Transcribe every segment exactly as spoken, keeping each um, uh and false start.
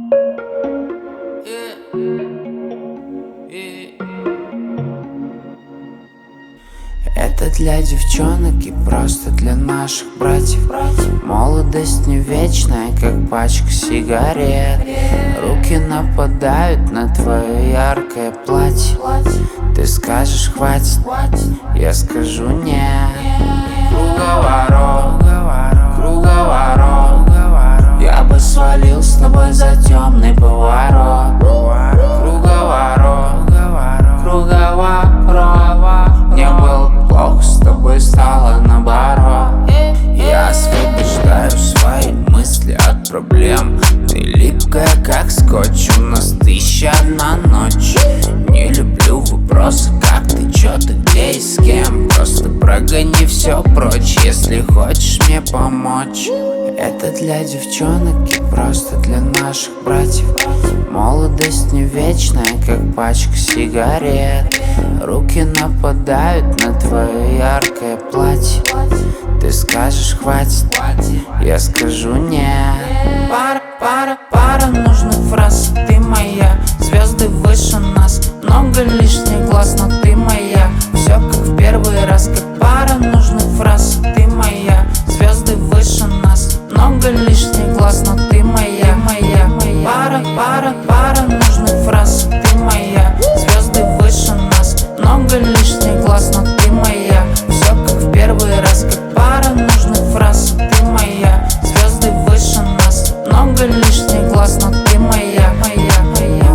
Это для девчонок и просто для наших братьев. Молодость не вечная, как пачка сигарет. Руки нападают на твое яркое платье. Ты скажешь хватит, я скажу нет. Круговорот, круговорот. Я бы свалил с тобой за темный поворот. Круговорот, круговорот. Мне было плохо, с тобой стало наоборот. Я освобождаю свои мысли от проблем. Ты липкая, как скотч, у нас тысяча одна ночь. Не люблю вопросы, как ты, чё ты, где и с кем. Просто прогони все прочь, если хочешь мне помочь. Это для девчонок и просто для наших братьев. Молодость не вечная, как пачка сигарет. Руки нападают на твое яркое платье. Ты скажешь хватит, я скажу нет. Пара, пара, пара нужных фраз, ты моя. Звезды выше нас, много лишних глаз, но ты моя. Все как в первый раз, как пара нужных фраз, ты моя. Звезды выше нас, много лишних глаз, но ты моя, моя, моя. Пара, пара, пара нужных фраз, ты моя. Звезды выше нас, много лишних глаз, но ты моя. Все как в первый раз, как пара нужных фраз, ты моя. Звезды выше нас, много лишних глаз, но ты моя, моя, моя.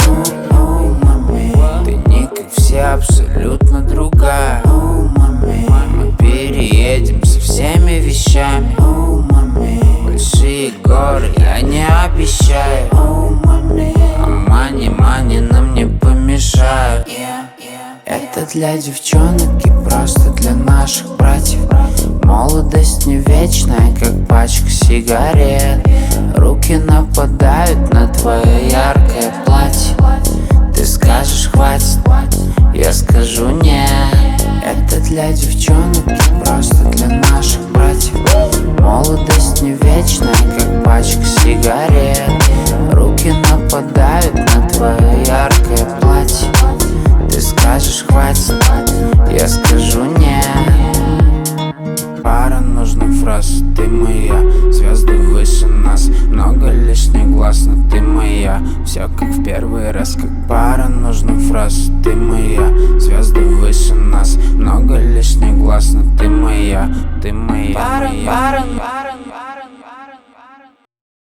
Ты не как все, абсолютно другая. Мы переедем со всеми вещами. Большие горы я не обещаю. А мани, мани нам не помешают. Это для девчонок и просто для наших братьев. Молодость не вечная, как пачка сигарет. Руки нападают на твое яркое платье. Ты скажешь хватит, я скажу нет. Это для девчонок и просто для наших братьев. Молодость не вечная, как пачка сигарет. Руки нападают на твое яркое платье. Ты скажешь хватит, я скажу нет. Пара нужных фраз, ты моя. Звезды выше нас, много лишних глаз, но ты моя. Все как в первый раз, как пара нужных фраз, ты моя. Звезды выше нас, много лишних глаз, но ты моя, ты моя, пара, моя. пара, пара.